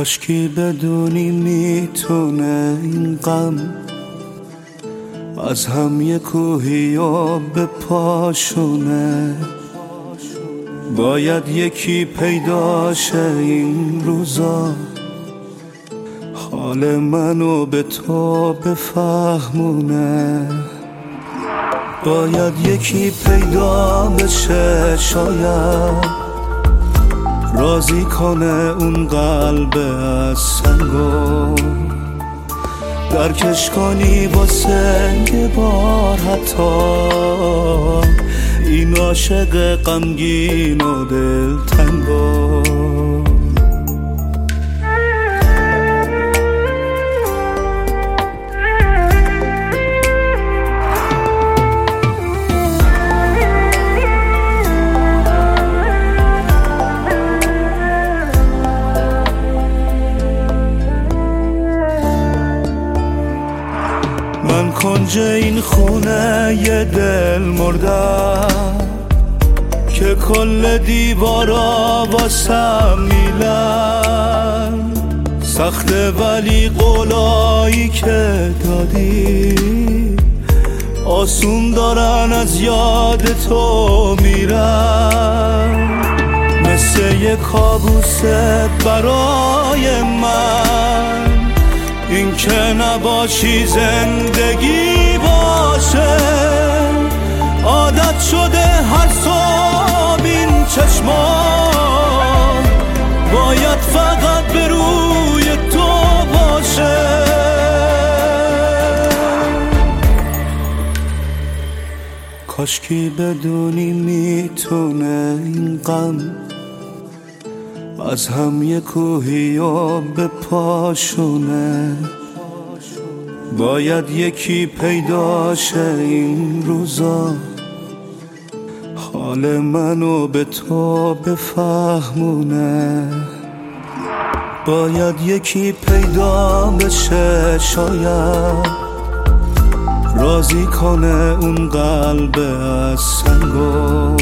کاشکی بدونی میتونه این غم از هم یه کوهی و به پاشونه. باید یکی پیداشه این روزا حال منو به تو بفهمونه. باید یکی پیدا بشه شاید راضی کنه اون قلب از سنگو، درکش کنی واسه یه بار حتی این عاشق غمگین و دلتنگو. من کنج این خونه یه دل مردم که کل دیوارا واسم میلن. سخته ولی قولایی که دادی آسون دارن از یاد تو میرن. مثل یه کابوست برای من این که نباشی زندگی باشه. عادت شده هر صبح این چشمان باید فقط به روی تو باشه. کاشکی بدونی میتونه این غم از هم یه کوهی و به پاشونه. باید یکی پیداشه این روزا حال منو به تو بفهمونه. باید یکی پیدا بشه شاید راضی کنه اون قلب از سنگو،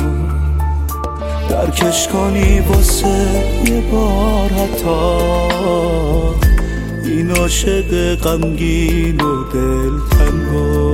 درکش کنی واسه یه بار حتی این عاشق غمگین و دلتنگو.